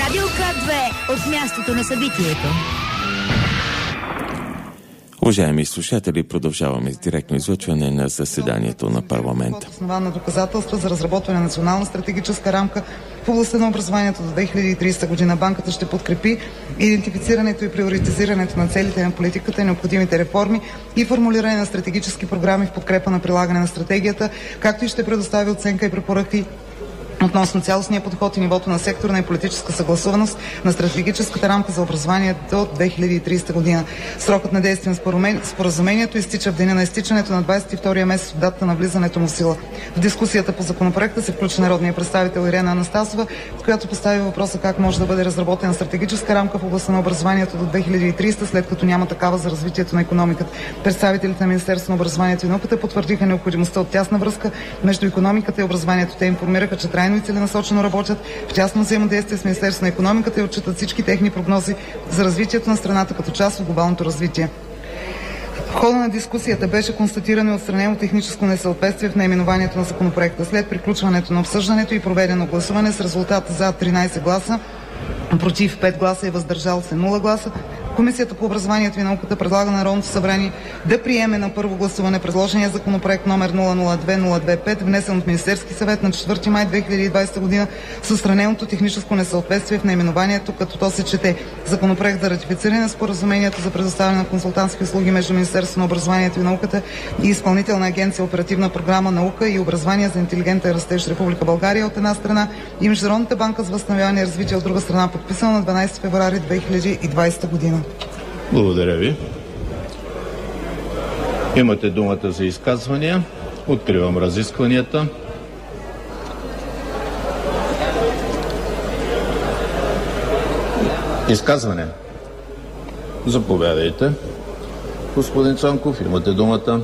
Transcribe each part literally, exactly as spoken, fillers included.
Радио К две от мястото на събитието. Уважаеми слушатели, продължаваме с директно излъчване на заседанието на парламента. Основа на доказателства за разработване на национална стратегическа рамка в областта на образованието до две хиляди и тридесета година. Банката ще подкрепи идентифицирането и приоритизирането на целите на политиката и необходимите реформи и формулиране на стратегически програми в подкрепа на прилагане на стратегията, както и ще предостави оценка и препоръки относно цялостния подход и нивото на секторна и политическа съгласуваност на стратегическата рамка за образование до две хиляди и тридесета година. Срокът на действие на споразумението изтича в деня на изтичането на двадесет и втория месец от датата на влизането му в сила. В дискусията по законопроекта се включи народния представител Ирена Анастасова, в която постави въпроса как може да бъде разработена стратегическа рамка в областта на образованието до две хиляди и тридесета, след като няма такава за развитието на икономиката. Представителите на Министерството на образованието и науката потвърдиха необходимостта от тясна връзка между икономиката и образованието. Те информираха, че трайно и целенасочено работят в тясно взаимодействие с Министерството на икономиката и отчитат всички техни прогнози за развитието на страната като част от глобалното развитие. В хода на дискусията беше констатирано и отстранено техническо несъответствие в наименованието на законопроекта. След приключването на обсъждането и проведено гласуване с резултат за тринадесет гласа, против пет гласа и въздържал се нула гласа, Комисията по образованието и науката предлага на Народното събрание да приеме на първо гласуване предложения законопроект номер нула нула две нула две пет, внесен от Министерски съвет на четвърти май две хиляди и двадесета година, с отстраненото техническо несъответствие в наименованието, като то се чете: Законопроект за ратифициране на споразумението за предоставяне на консултантски услуги между Министерството на образованието и науката и Изпълнителна агенция Оперативна програма Наука и образование за интелигентен растеж в Република България от една страна и Международната банка за възстановяване и развитие от друга страна, подписана на дванадесети февруари две хиляди и двадесета година. Благодаря ви. Имате думата за изказвания. Откривам разискванията. Изказване. Заповядайте. Господин Цонков, имате думата.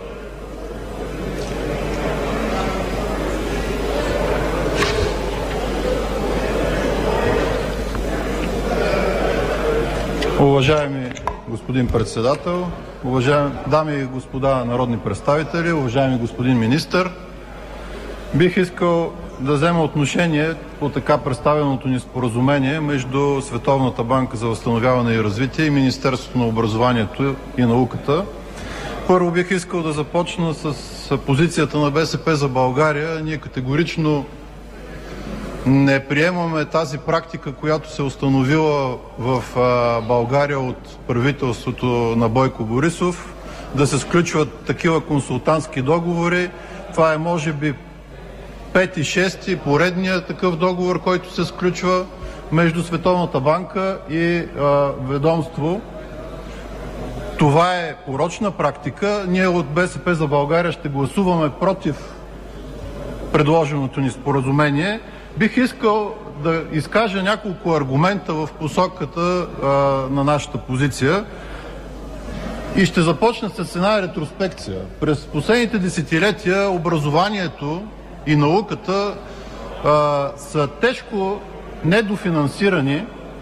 Уважаеми господин председател, уважаеми дами и господа народни представители, уважаеми господин министър, бих искал да взема отношение по така представеното ни споразумение между Световната банка за възстановяване и развитие и Министерството на образованието и науката. Първо бих искал да започна с позицията на БСП за България. Ние категорично не приемаме тази практика, която се установила в България от правителството на Бойко Борисов, да се сключват такива консултантски договори. Това е може би пети, шести поредния такъв договор, който се сключва между Световната банка и а, ведомство. Това е порочна практика. Ние от БСП за България ще гласуваме против предложеното ни споразумение. Бих искал да изкажа няколко аргумента в посоката а, на нашата позиция и ще започна с една ретроспекция. През последните десетилетия образованието и науката а, са тежко недофинансирани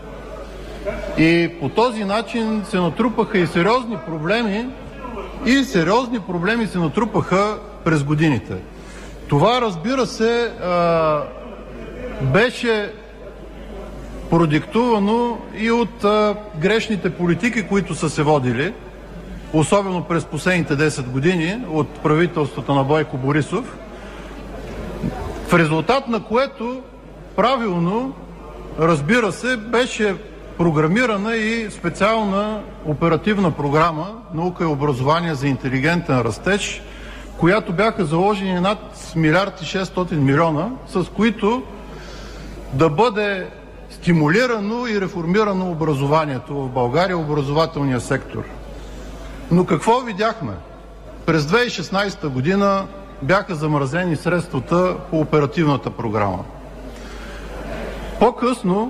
и по този начин се натрупаха и сериозни проблеми и сериозни проблеми се натрупаха през годините. Това, разбира се, а, беше продиктувано и от а, грешните политики, които са се водили, особено през последните десет години от правителството на Бойко Борисов, в резултат на което правилно, разбира се, беше програмирана и специална оперативна програма „Наука и образование за интелигентен растеж“, която бяха заложени над милиард и шестстотин милиона, с които да бъде стимулирано и реформирано образованието в България, образователния сектор. Но какво видяхме? През две хиляди и шестнадесета година бяха замразени средствата по оперативната програма. По-късно,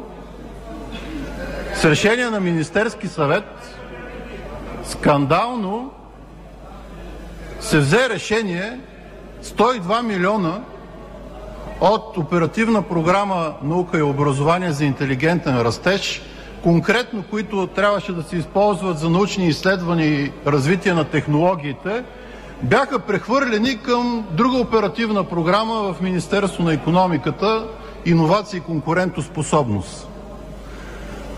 с решение на Министерски съвет, скандално се взе решение сто и два милиона от оперативна програма „Наука и образование за интелигентен растеж“, конкретно които трябваше да се използват за научни изследвания и развитие на технологиите, бяха прехвърлени към друга оперативна програма в Министерството на икономиката, иновации и конкурентоспособност.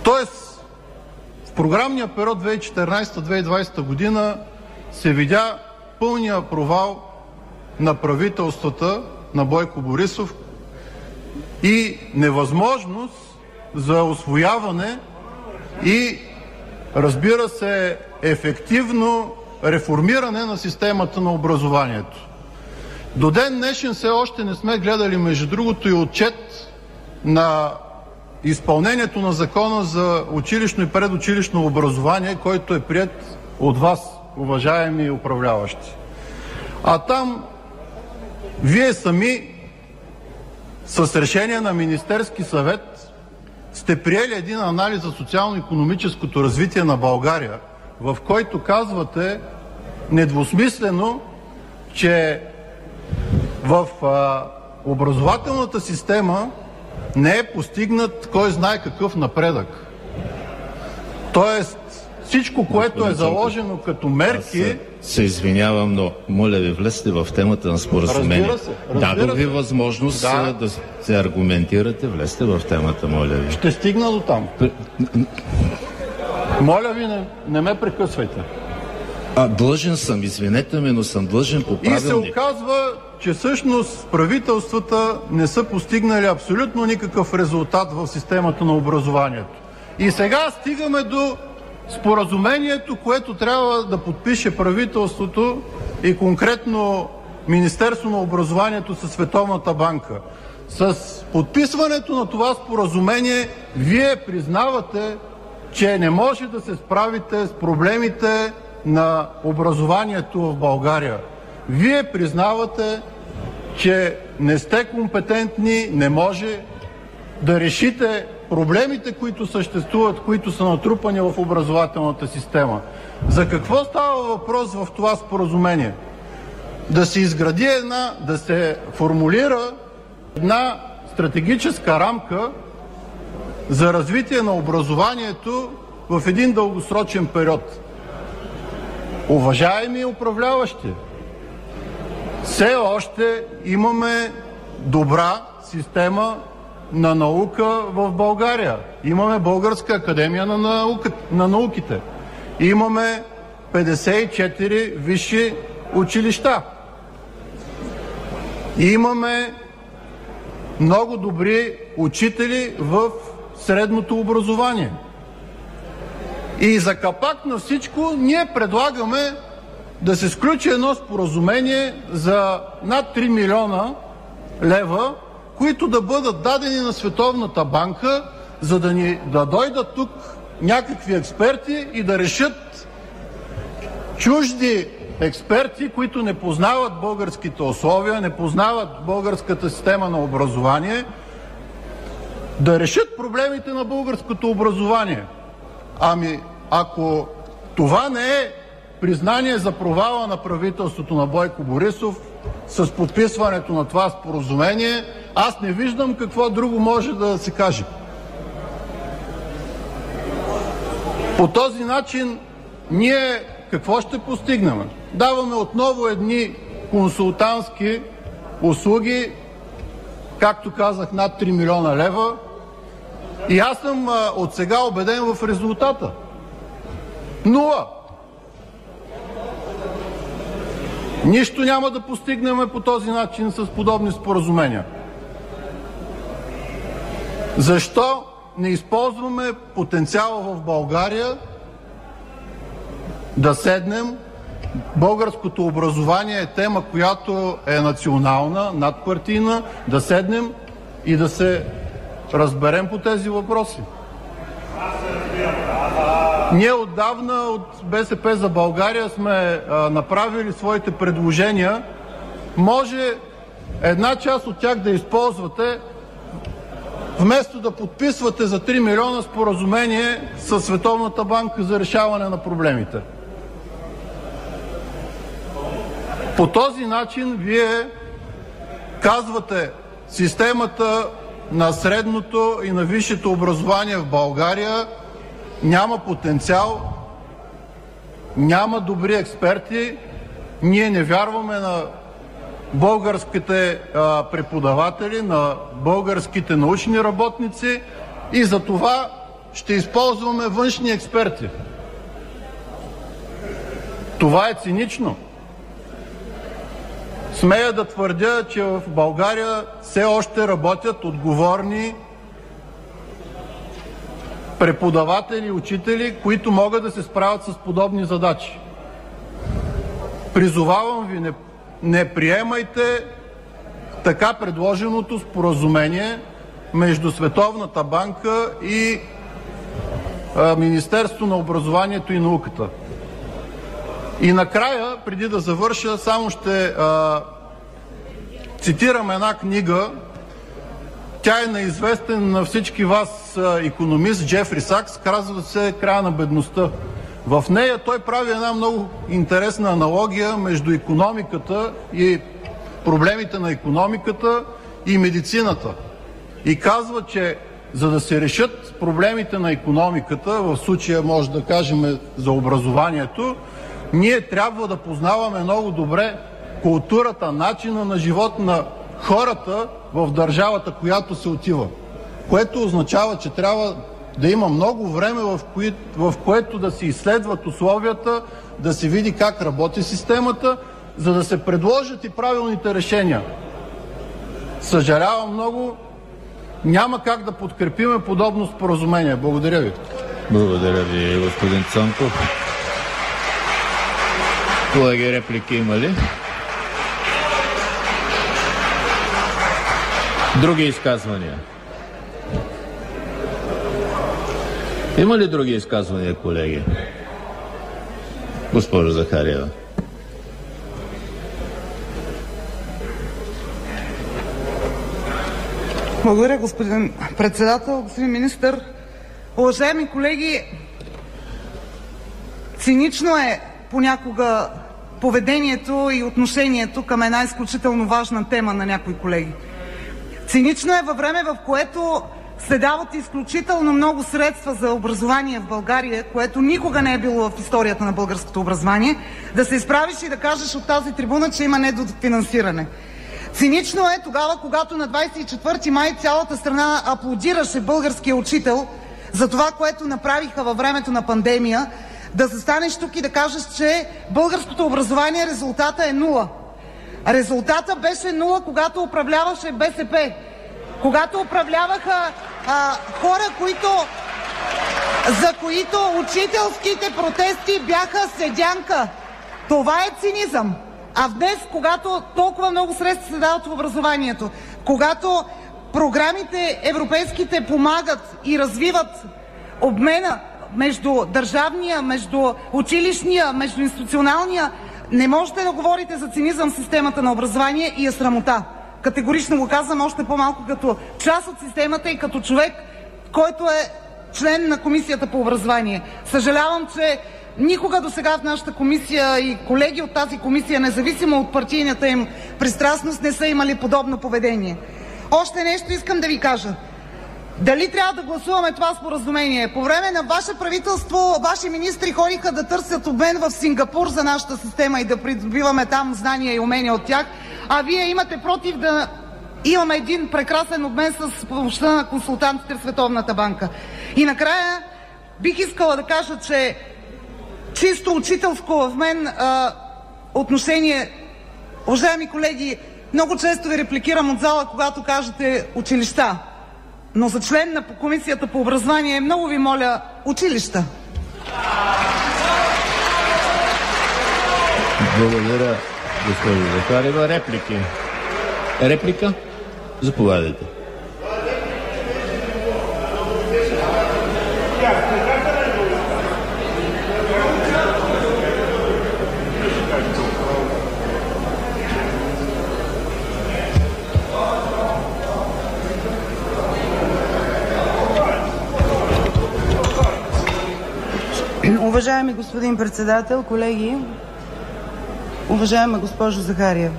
Тоест, в програмния период две хиляди и четиринадесета - две хиляди и двадесета година се видя пълния провал на правителствата на Бойко Борисов и невъзможност за усвояване и, разбира се, ефективно реформиране на системата на образованието. До ден днешен все още не сме гледали, между другото, и отчет на изпълнението на Закона за училищно и предучилищно образование, който е приет от вас, уважаеми управляващи. А там вие сами с решение на Министерски съвет сте приели един анализ за социално-икономическото развитие на България, в който казвате недвусмислено, че в а, образователната система не е постигнат кой знае какъв напредък. Тоест, всичко, което е заложено като мерки... Аз се извинявам, но моля ви, влезте в темата на споразумение. Разбира се, разбира Дадох ви се. възможност Да. да се аргументирате, влезте в темата, моля ви. Ще стигна до там. Моля ви, не, не ме прекъсвайте. А, длъжен съм, извинете ме, но съм длъжен по И се правилник. оказва, че всъщност правителствата не са постигнали абсолютно никакъв резултат в системата на образованието. И сега стигаме до споразумението, което трябва да подпише правителството и конкретно Министерство на образованието със Световната банка. С подписването на това споразумение вие признавате, че не може да се справите с проблемите на образованието в България. Вие признавате, че не сте компетентни, не може да решите проблемите, които съществуват, които са натрупани в образователната система. За какво става въпрос в това споразумение? Да се изгради една, да се формулира една стратегическа рамка за развитие на образованието в един дългосрочен период. Уважаеми управляващи, все още имаме добра система на наука в България. Имаме Българска академия на, наука, на науките. Имаме петдесет и четири висши училища. Имаме много добри учители в средното образование. И за капак на всичко ние предлагаме да се сключи едно споразумение за над три милиона лева, които да бъдат дадени на Световната банка, за да ни да дойдат тук някакви експерти и да решат чужди експерти, които не познават българските условия, не познават българската система на образование, да решат проблемите на българското образование. Ами, ако това не е признание за провала на правителството на Бойко Борисов с подписването на това споразумение, аз не виждам какво друго може да се каже. По този начин ние какво ще постигнем? Даваме отново едни консултантски услуги, както казах, над три милиона лева, и аз съм а, от сега убеден в резултата. Нула. Нищо няма да постигнем по този начин с подобни споразумения. Защо не използваме потенциала в България да седнем? Българското образование е тема, която е национална, надпартийна, да седнем и да се разберем по тези въпроси. Ние отдавна от БСП за България сме а, направили своите предложения. Може една част от тях да използвате, вместо да подписвате за три милиона споразумение със Световната банка за решаване на проблемите. По този начин вие казвате, системата на средното и на висшето образование в България няма потенциал, няма добри експерти, ние не вярваме на българските а, преподаватели, на българските научни работници и за това ще използваме външни експерти. Това е цинично. Смея да твърдя, че в България все още работят отговорни преподаватели и учители, които могат да се справят с подобни задачи. Призовавам ви, не, не приемайте така предложеното споразумение между Световната банка и а, Министерството на образованието и науката. И накрая, преди да завърша, само ще а, цитирам една книга. Тя е неизвестен на всички вас а, икономист Джефри Сакс, казва се "Края на бедността". В нея той прави една много интересна аналогия между икономиката и проблемите на икономиката и медицината. И казва, че за да се решат проблемите на икономиката, в случая може да кажем за образованието, ние трябва да познаваме много добре културата, начина на живот на хората в държавата, която се отива. Което означава, че трябва да има много време, в, кои, в което да се изследват условията, да се види как работи системата, за да се предложат и правилните решения. Съжалявам много, няма как да подкрепиме подобно споразумение. Благодаря ви. Благодаря ви, господин Цонков. Колеги, реплики има ли? Други изказвания? Има ли други изказвания, колеги? Госпожо Захариева. Благодаря, господин председател, господин министър. Уважаеми колеги, цинично е понякога поведението и отношението към една изключително важна тема на някои колеги. Цинично е във време, в което се дават изключително много средства за образование в България, което никога не е било в историята на българското образование, да се изправиш и да кажеш от тази трибуна, че има недофинансиране. Цинично е тогава, когато на двадесет и четвърти май цялата страна аплодираше българския учител за това, което направиха във времето на пандемия, да застанеш тук и да кажеш, че българското образование резултата е нула. Резултата беше нула, когато управляваше БСП. Когато управляваха а, хора, които, за които учителските протести бяха седянка. Това е цинизъм. А днес, когато толкова много средства се дават в образованието, когато програмите европейските помагат и развиват обмена между държавния, между училищния, между институционалния, не можете да говорите за цинизъм в системата на образование и е срамота. Категорично го казвам, още по-малко като част от системата и като човек, който е член на Комисията по образование. Съжалявам, че никога до сега в нашата комисия и колеги от тази комисия, независимо от партийната им пристрастност, не са имали подобно поведение. Още нещо искам да ви кажа. Дали трябва да гласуваме това споразумение? По време на ваше правителство, ваши министри ходиха да търсят обмен в Сингапур за нашата система и да придобиваме там знания и умения от тях, а вие имате против да имаме един прекрасен обмен с помощта на консултантите в Световната банка. И накрая бих искала да кажа, че чисто учителско в мен а, отношение, уважаеми колеги, много често ви репликирам от зала, когато кажете училища. Но за член на Комисията по образование, много ви моля, училища. Благодаря, госпожо Захариева. Реплики? Реплика? Заповядайте. Уважаеми господин председател, колеги, уважаема госпожо Захариева,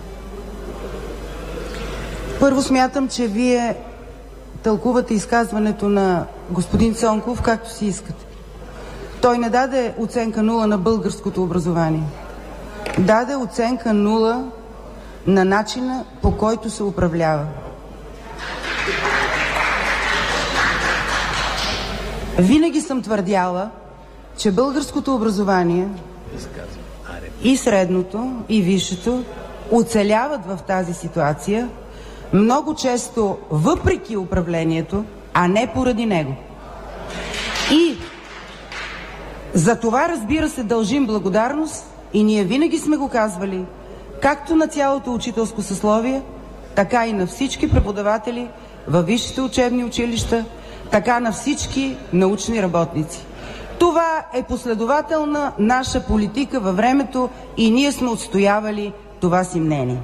първо смятам, че вие тълкувате изказването на господин Цонков както си искате. Той не даде оценка нула на българското образование. Даде оценка нула на начина, по който се управлява. Винаги съм твърдяла, че българското образование и средното, и висшето оцеляват в тази ситуация много често въпреки управлението, а не поради него. И за това, разбира се, дължим благодарност и ние винаги сме го казвали, както на цялото учителско съсловие, така и на всички преподаватели във висшите учебни училища, така на всички научни работници. Това е последователна наша политика във времето и ние сме отстоявали това си мнение.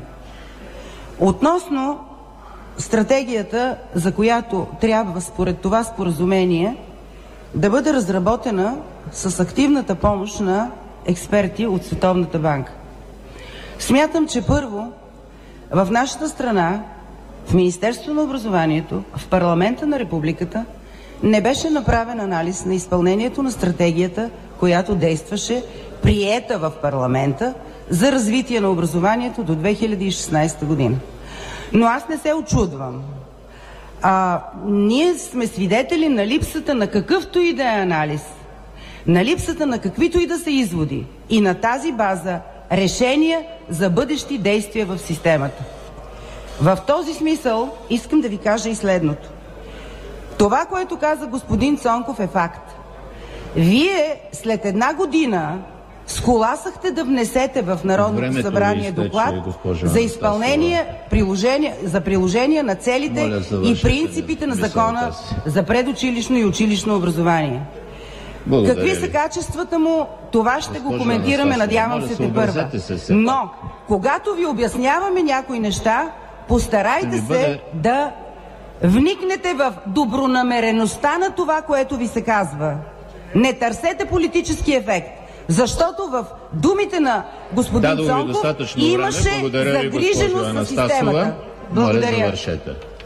Относно стратегията, за която трябва според това споразумение да бъде разработена с активната помощ на експерти от Световната банка. Смятам, че първо в нашата страна, в Министерството на образованието, в парламента на републиката не беше направен анализ на изпълнението на стратегията, която действаше, приета в парламента за развитие на образованието до две хиляди и шестнадесета година. Но аз не се очудвам. А, ние сме свидетели на липсата на какъвто и да е анализ, на липсата на каквито и да са изводи и на тази база решения за бъдещи действия в системата. В този смисъл искам да ви кажа и следното. Това, което каза господин Цонков, е факт. Вие след една година сколасахте да внесете в Народното събрание доклад за изпълнение, приложение, за приложение на целите и принципите на закона за предучилищно и училищно образование. Благодаря. Какви са качествата му, това ще го коментираме, надявам се, тепърва. Но, когато ви обясняваме някои неща, постарайте се бъде... да вникнете в добронамереността на това, което ви се казва. Не търсете политически ефект, защото в думите на господин Цонков имаше загриженост на системата. Благодаря. Моля, завършете.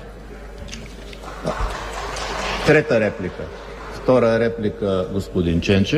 Трета реплика. Втора реплика, господин Ченчев.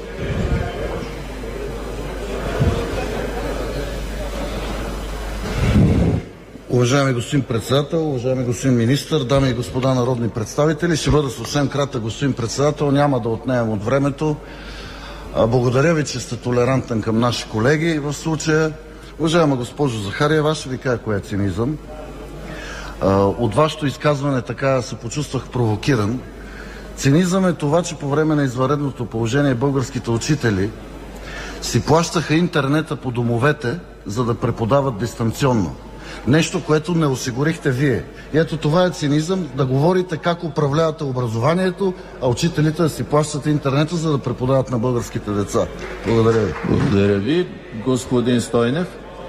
Уважаеми господин председател, уважаеми господин министър, дами и господа народни представители, ще бъда съвсем кратък, господин председател, няма да отнемам от времето. Благодаря ви, че сте толерантен към наши колеги в случая. Уважаема госпожо Захариева, аз ще ви кажа кое е цинизъм. От вашето изказване така се почувствах провокиран. Цинизъм е това, че по време на извънредното положение българските учители си плащаха интернета по домовете, за да преподават дистанционно. Нещо, което не осигурихте вие. И ето това е цинизъм, да говорите как управлявате образованието, а учителите да си плащат интернета, за да преподават на българските деца. Благодаря ви. Благодаря ви. Господин Стойнев.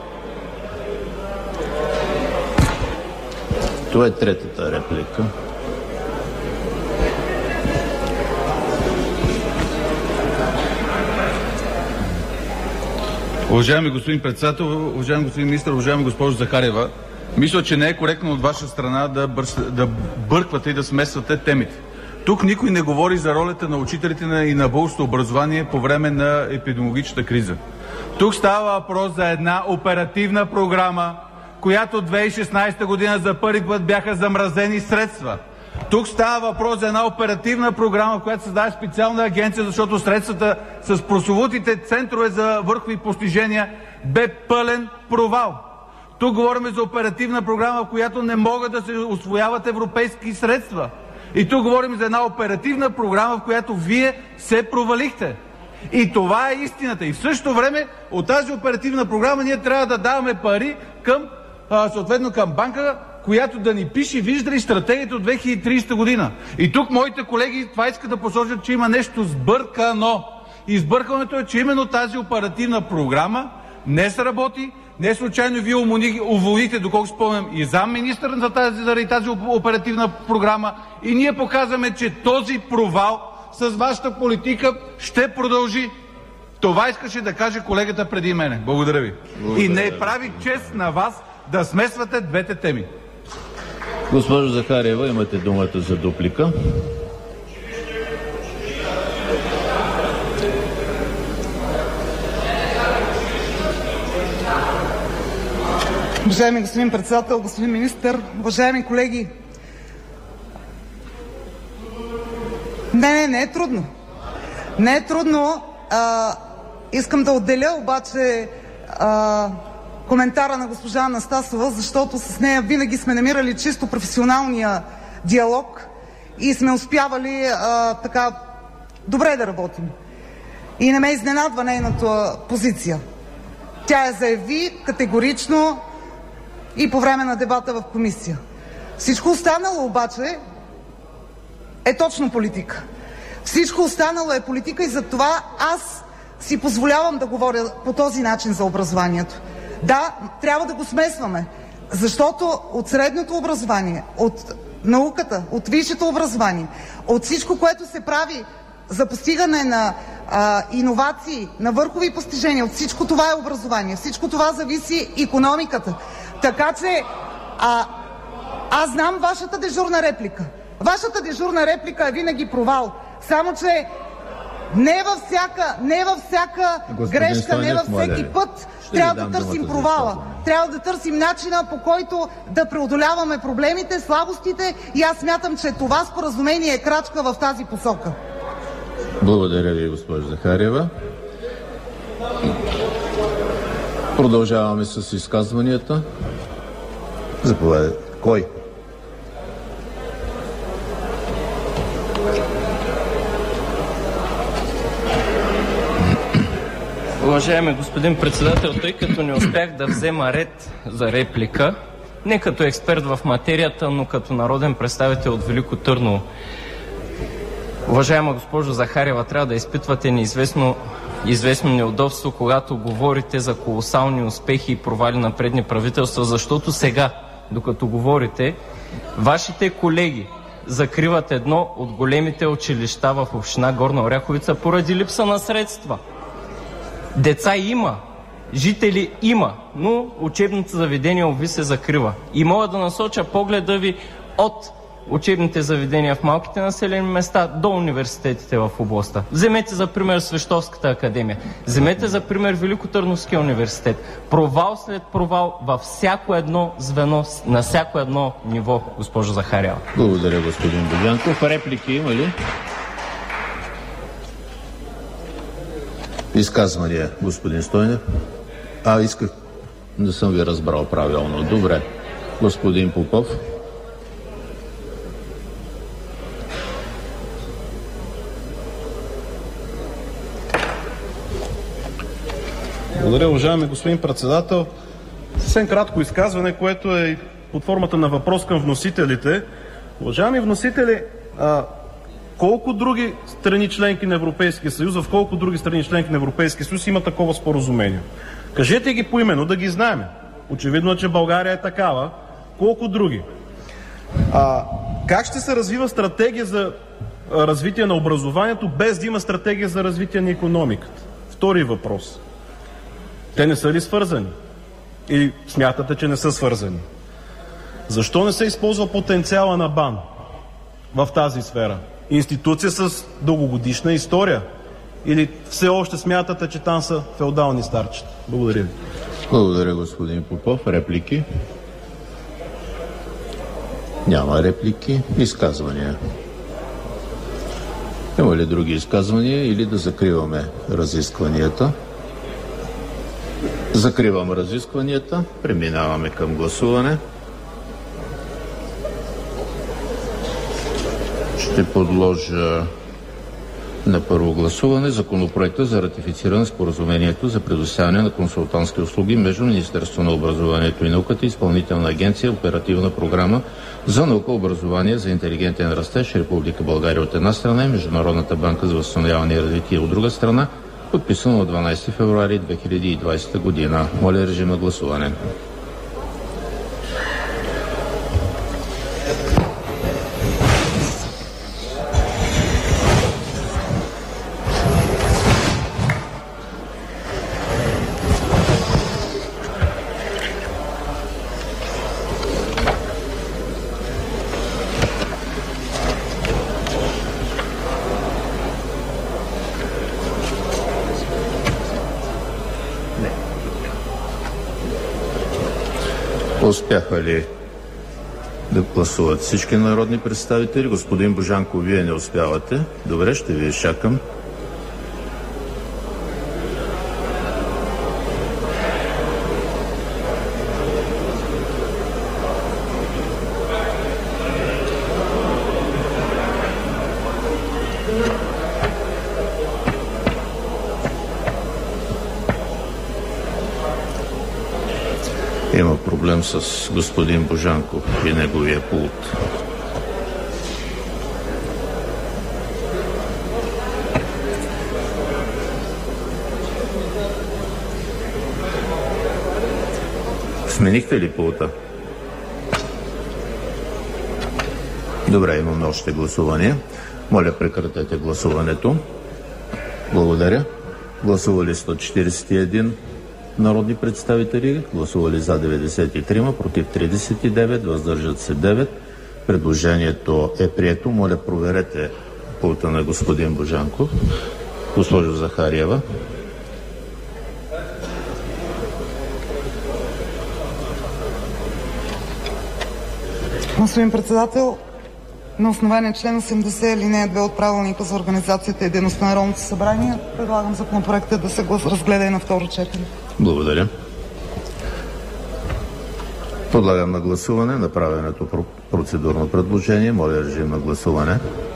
Това е третата реплика. Уважаеми господин председател, уважаеми господин министър, уважаема госпожо Захариева, мисля, че не е коректно от ваша страна да, бърс, да бърквате и да смесвате темите. Тук никой не говори за ролята на учителите и на българското образование по време на епидемиологичната криза. Тук става въпрос за една оперативна програма, която две хиляди и шестнадесета година за първи път бяха замразени средства. Тук става въпрос за една оперативна програма, в която създаде специална агенция, защото средствата с прословутите центрове за върхови постижения бе пълен провал. Тук говорим за оперативна програма, в която не могат да се усвояват европейски средства. И тук говорим за една оперативна програма, в която вие се провалихте. И това е истината. И в същото време от тази оперативна програма ние трябва да даваме пари към, а, съответно към банка, която да ни пише, вижда ли, стратегията от две хиляди и тридесета година. И тук моите колеги това искат да посочат, че има нещо сбъркано. И сбъркането е, че именно тази оперативна програма не сработи. Не случайно вие уволнихте, доколко спомням, и замминистър за тази, заради тази оперативна програма. И ние показваме, че този провал с вашата политика ще продължи. Това искаше да каже колегата преди мене. Благодаря ви. Благодаря. И не прави чест на вас да смесвате двете теми. Госпожо Захариева, имате думата за дуплика. Уважаеми господин председател, господин министър, уважаеми колеги! Не, не, не е трудно. Не е трудно. А, искам да отделя обаче а, коментара на госпожа Анастасова, защото с нея винаги сме намирали чисто професионалния диалог и сме успявали а, така добре да работим. И не ме изненадва нейната позиция. Тя я заяви категорично и по време на дебата в комисия. Всичко останало обаче е точно политика. Всичко останало е политика и за това аз си позволявам да говоря по този начин за образованието. Да, трябва да го смесваме, защото от средното образование, от науката, от висшето образование, от всичко, което се прави за постигане на а, иновации, на върхови постижения, от всичко това е образование. Всичко това зависи икономиката. Така че а, аз знам вашата дежурна реплика. Вашата дежурна реплика е винаги провал. Само че не във всяка, не във всяка грешка, Стойнев, не във всеки моля, път трябва да търсим провала. Трябва да търсим начина, по който да преодоляваме проблемите, слабостите и аз смятам, че това споразумение е крачка в тази посока. Благодаря ви, госпожо Захариева. Продължаваме с изказванията. Заповядайте. Кой? Уважаеми господин председател, тъй като не успях да взема ред за реплика, не като експерт в материята, но като народен представител от Велико Търново. Уважаема госпожо Захариева, трябва да изпитвате неизвестно известно неудобство, когато говорите за колосални успехи и провали на предни правителства, защото сега, докато говорите, вашите колеги закриват едно от големите училища в община Горна Оряховица поради липса на средства. Деца има, жители има, но учебното заведение уви се закрива. И мога да насоча погледа ви от учебните заведения в малките населени места до университетите в областта. Вземете за пример Свещовската академия. Вземете за пример Великотърновския университет. Провал след провал във всяко едно звено, на всяко едно ниво, госпожо Захариева. Благодаря, господин Богянков. Реплики има ли? Изказвания, господин Стойнев? А, исках. Не съм ви разбрал правилно. Добре. Господин Попов. Благодаря, уважаеми господин председател. Съвсем кратко изказване, което е под формата на въпрос към вносителите. Уважаеми вносители, а, колко други страни членки на Европейския съюз, в колко други страни членки на Европейския съюз има такова споразумение? Кажете ги поименно, да ги знаем. Очевидно е, че България е такава. Колко други? А, как ще се развива стратегия за развитие на образованието, без да има стратегия за развитие на икономиката? Втори въпрос. Те не са ли свързани? Или смятате, че не са свързани? Защо не се използва потенциала на БАН в тази сфера? Институция с дългогодишна история? Или все още смятате, че там са феодални старчета? Благодаря ви. Благодаря, господин Попов. Реплики? Няма реплики. Изказвания? Има ли други изказвания или да закриваме разискванията? Закривам разискванията. Преминаваме към гласуване. Ще подложа на първо гласуване Законопроекта за ратифициране споразумението за предоставяне на консултантски услуги между Министерството на образованието и науката и Изпълнителна агенция Оперативна програма за наука и образование за интелигентен растеж Република България от една страна и Международната банка за възстановяване и развитие от друга страна, подписано на дванадесети февруари две хиляди и двадесета година. Моля, режим на гласуване. Успяха ли да Да гласуват всички народни представители. Господин Божанков, вие не успявате. Добре, ще ви изчакам. Има проблем с господин Божанков и неговия пулт. Сменихте ли пулта? Добре, имаме още гласувания. Моля, прекратете гласуването. Благодаря. Гласували сто четиридесет и един народни представители, гласували за деветдесет и три, против тридесет и девет, въздържат се девет. Предложението е прието. Моля, проверете пулта на господин Божанков. Госпожо Захариева. Господин председател, на основание член осемдесет, алинея две от Правилника за организацията и дейността на Народното събрание, предлагам законопроекта да се разгледа и на второ четене. Благодаря. Подлагам на гласуване направеното процедурно предложение. Моля, режим на гласуване.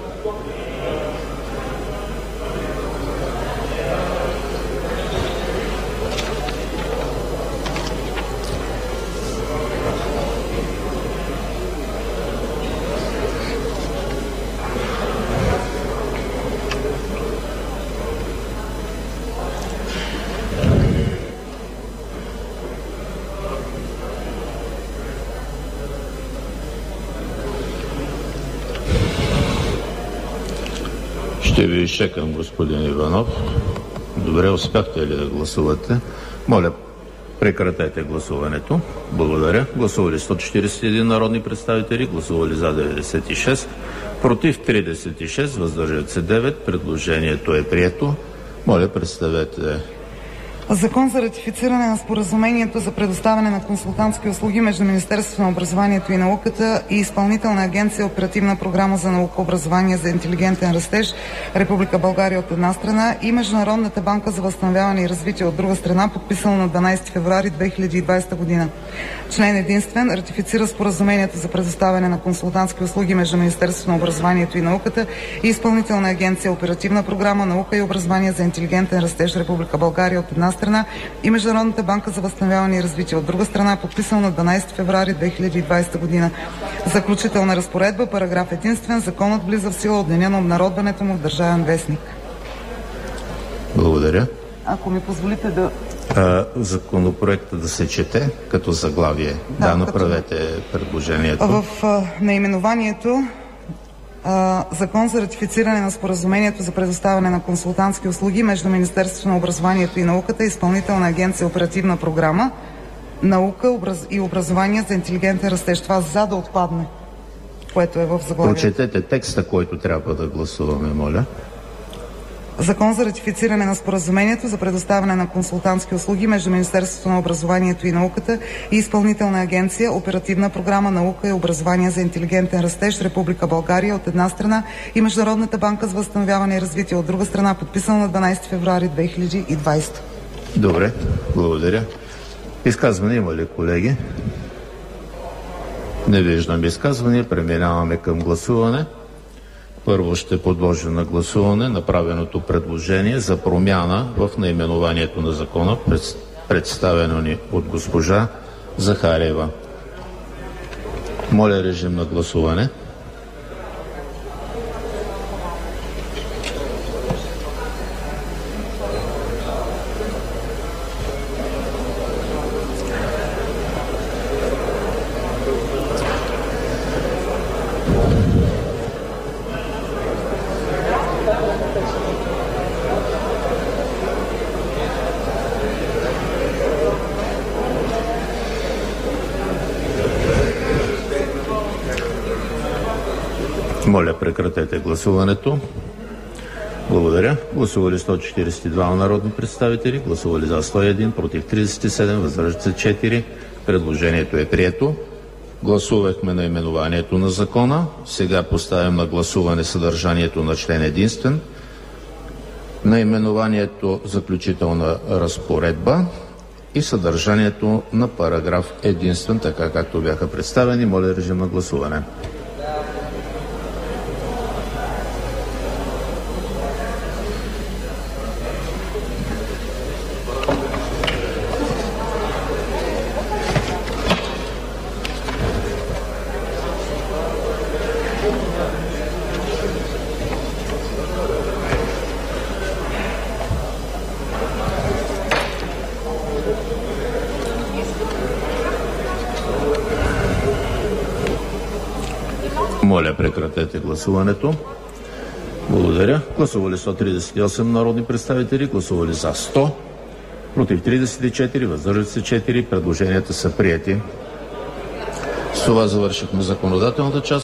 Ще ви изчекам, господин Иванов. Добре, успяхте ли да гласувате? Моля, прекратете гласуването. Благодаря. Гласували сто четиридесет и един народни представители, гласували за деветдесет и шест, против тридесет и шест, въздържат се девет. Предложението е прието. Моля, представете. Закон за ратифициране на споразумението за предоставяне на консултантски услуги между Министерството на образованието и науката и Изпълнителна агенция Оперативна програма за наука, образование за интелигентен растеж Република България от една страна и Международната банка за възстановяване и развитие от друга страна, подписано на дванадесети февруари две хиляди и двадесета година. Член единствен. Ратифицира споразумението за предоставяне на консултантски услуги между Министерството на образованието и науката и Изпълнителна агенция Оперативна програма наука и образование за интелигентен растеж Република България от една страна и Международната банка за възстановяване и развитие от друга страна, подписано на дванадесети февруари две хиляди и двадесета година. Заключителна разпоредба. Параграф единствен. Законът влиза в сила от деня на обнародването му в Държавен вестник. Благодаря. Ако ми позволите да... А, законопроекта да се чете като заглавие. Да, да направете като... предложението. В а, наименованието а, Закон за ратифициране на споразумението за предоставяне на консултантски услуги между Министерството на образованието и науката и Изпълнителна агенция Оперативна програма наука образ... и образование за интелигентен растеж. Това за да отпадне, което е в заглавието. Прочетете текста, който трябва да гласуваме, моля. Закон за ратифициране на споразумението за предоставяне на консултантски услуги между Министерството на образованието и науката и Изпълнителна агенция Оперативна програма наука и образование за интелигентен растеж Република България от една страна и Международната банка за възстановяване и развитие от друга страна, подписано на дванадесети февруари две хиляди и двадесета. Добре, благодаря. Изказване има ли, колеги? Не виждам изказвания. Преминаваме към гласуване. Първо ще подложа на гласуване направеното предложение за промяна в наименованието на закона, представено ни от госпожа Захариева. Моля, режим на гласуване. Моля, прекратете гласуването. Благодаря. Гласували сто четиридесет и двама народни представители, гласували за сто и един, против тридесет и седем, въздържали се четири. Предложението е прието. Гласувахме наименованието на закона. Сега поставям на гласуване съдържанието на член единствен, наименованието заключителна разпоредба и съдържанието на параграф единствен, така както бяха представени. Моля, режим на гласуване. Моля, прекратете гласуването. Благодаря. Гласували сто тридесет и осем народни представители, гласували за сто, против тридесет и четири, въздържали се четири. Предложенията са приети. С това завършихме законодателната част.